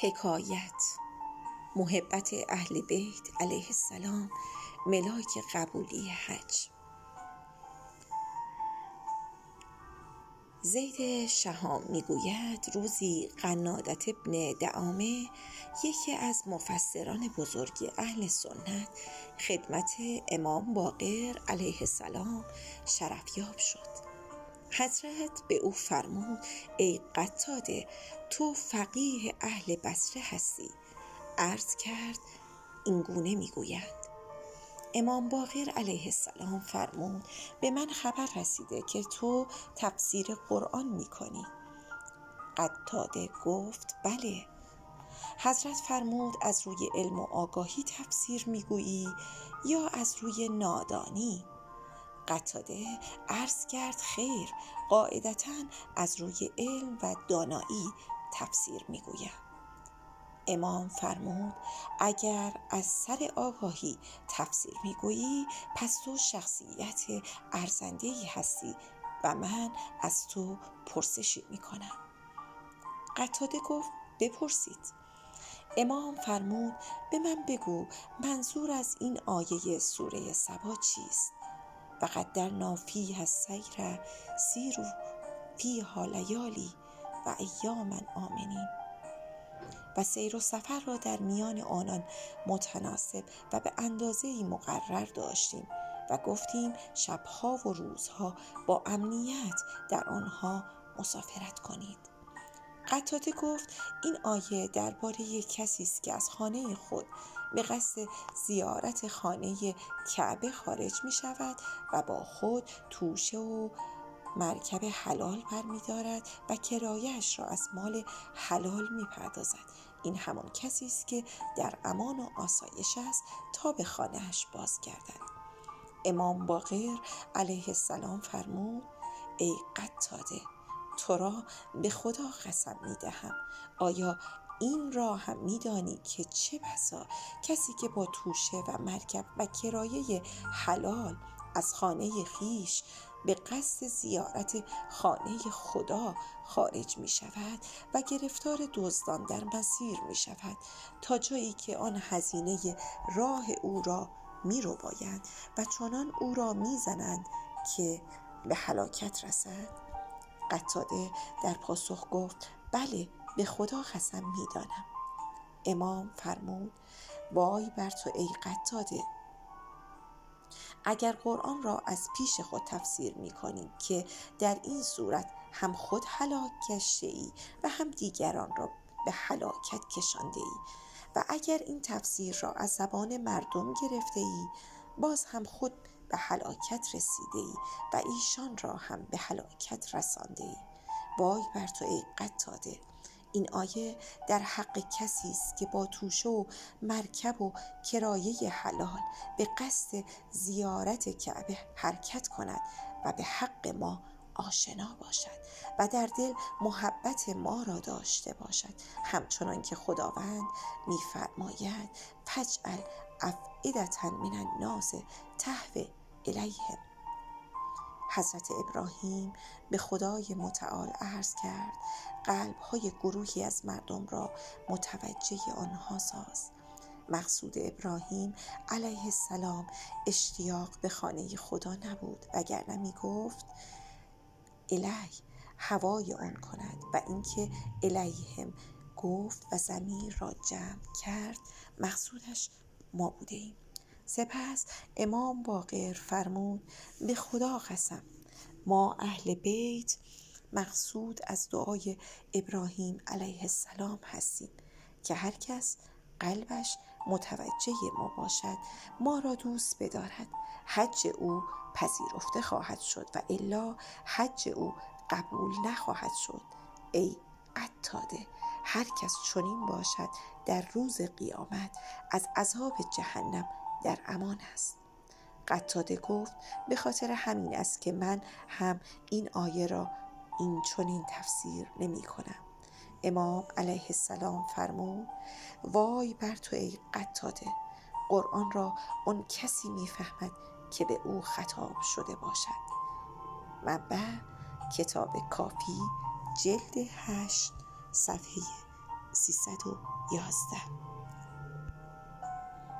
حکایت محبت اهل بیت علیه السلام ملاک قبولی حج. زید شهام میگوید روزی قنادة ابن دعامه، یکی از مفسران بزرگ اهل سنت، خدمت امام باقر علیه السلام شرفیاب شد. حضرت به او فرمود: ای قتاده، تو فقیه اهل بصره هستی. عرض کرد: این گونه میگوید. امام باقر علیه السلام فرمود: به من خبر رسیده که تو تفسیر قرآن میکنی. قتاده گفت: بله. حضرت فرمود: از روی علم و آگاهی تفسیر میگویی یا از روی نادانی؟ قتاده عرض کرد: خیر، قاعدتاً از روی علم و دانایی تفسیر میگویم. امام فرمود: اگر از سر آگاهی تفسیر میگویی، پس تو شخصیت ارزنده‌ای هستی و من از تو پرسشی میکنم. قتاده گفت: بپرسید. امام فرمود: به من بگو منظور از این آیه سوره سبا چیست؟ و قدرنا فیها السیر سیروا فیها لیالی و ایاما آمنین. و سیر و سفر را در میان آنان متناسب و به اندازه‌ای مقرر داشتیم و گفتیم شبها و روزها با امنیت در آنها مسافرت کنید. قتاده گفت: این آیه درباره کسی است که از خانه خود به قصد زیارت خانه کعبه خارج می شود و با خود توشه و مرکب حلال برمی دارد و کرایه‌اش را از مال حلال می پردازد. این همان کسی است که در امان و آسایش است تا به خانه‌اش بازگردد. امام باقر علیه السلام فرمود: ای قتاده، تو را به خدا قسم می دهم، آیا این را هم می دانی که چه بسا کسی که با توشه و مرکب و کرایه حلال از خانه خیش به قصد زیارت خانه خدا خارج می شود و گرفتار دزدان در مسیر می شود تا جایی که آن هزینه راه او را می رو باید و چنان او را می زنند که به هلاکت رسد؟ قتاده در پاسخ گفت: بله، به خدا قسم می دانم. امام فرمود: وای بر تو ای قتاده، اگر قرآن را از پیش خود تفسیر می کنی که در این صورت هم خود هلاک گشته ای و هم دیگران را به هلاکت کشانده ای و اگر این تفسیر را از زبان مردم گرفته ای، باز هم خود به هلاکت رسیده ای و ایشان را هم به هلاکت رسانده ای. وای بر تو ای قتاده. این آیه در حق کسی است که با توشه و مرکب و کرایه حلال به قصد زیارت کعبه حرکت کند و به حق ما آشنا باشد و در دل محبت ما را داشته باشد، همچنان که خداوند می‌فرماید: فاجعل افئدة من الناس تهوی الیهم. حضرت ابراهیم به خدای متعال عرض کرد: قلب‌های گروهی از مردم را متوجه آنها ساز. مقصود ابراهیم علیه السلام اشتیاق به خانه خدا نبود، وگرنه می گفت الی هوای آن کند، و اینکه الیهم گفت و ضمیر را جمع کرد مقصودش ما بوده ایم. سپس امام باقر فرمود: به خدا قسم، ما اهل بیت مقصود از دعای ابراهیم علیه السلام هستیم که هر کس قلبش متوجه ما باشد، ما را دوست بدارد، حج او پذیرفته خواهد شد و الا حج او قبول نخواهد شد. ای قتاده، هر کس چنین باشد در روز قیامت از عذاب جهنم در امان است. قتاده گفت: به خاطر همین است که من هم این آیه را این چنین تفسیر نمی کنم. امام علیه السلام فرمود: وای بر تو ای قتاده، قرآن را آن کسی میفهمد که به او خطاب شده باشد. منبع: کتاب کافی، جلد 8، صفحه 311